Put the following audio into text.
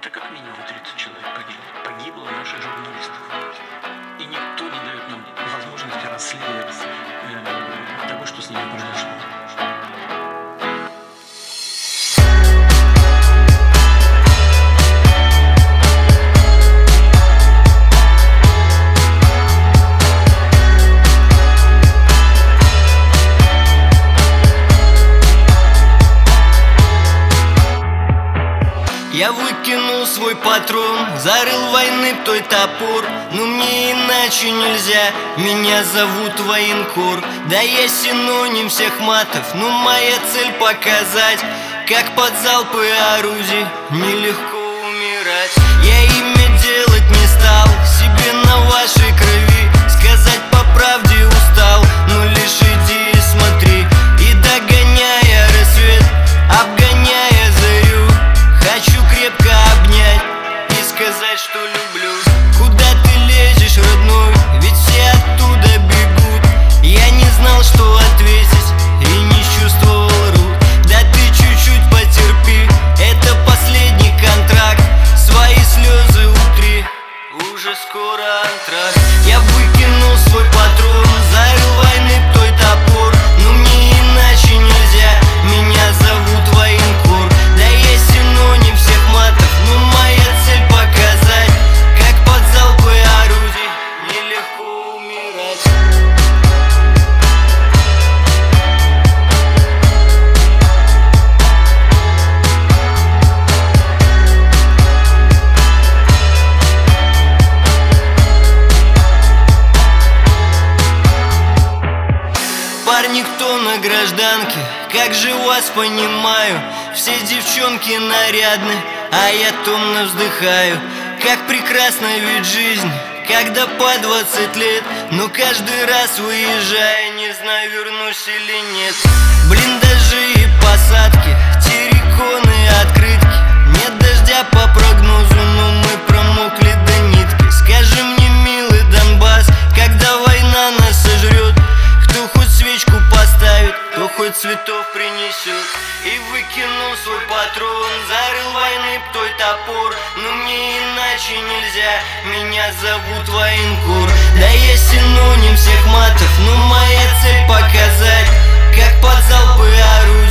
Это как минимум 30 человек погибло наших журналистов. И никто не дает нам возможности расследовать того, что с ними произошло. Я выкинул свой патрон, зарыл войны той топор. Но мне иначе нельзя, меня зовут военкор. Да я синоним всех матов, но моя цель показать, как под залпы орудий нелегко умирать. Я имя делать не стал, себе на вашей крови сказать по правде устал. Но лишь иди и смотри, и догоняя рассвет, обгоняя зарю, хочу крепко обнять и сказать, что люблю. Куда ты лезешь, родной? Ведь все оттуда бегут. Я не знал, что ответить, и не чувствовал рук. Да ты чуть-чуть потерпи, это последний контракт. Свои слезы утри, уже скоро антракт. Я выкинул свой патрон, зарыл войны той топор. Но мне иначе нельзя, меня зовут военкор. Да я синоним всех матов, но моя цель показать, как под залпы орудий нелегко умирать. Парни, кто на гражданке, как же вас понимаю. Все девчонки нарядны, а я томно вздыхаю. Как прекрасна ведь жизнь, когда по 20 лет. Но каждый раз уезжая, не знаю, вернусь или нет. Блиндажи и посадки, терриконы, открытки. Нет дождя по прогнозу, но мы промокли до нитки. Скажи мне, милый Донбасс, когда война нас сожрет, кто хоть свечку поставит, кто хоть цветов принесет. И выкинул свой патрон, зарыл войны той топор. Но мне иначе нельзя, меня зовут военкор. Да я синоним всех матов, но моя цель показать, как под залпы орудий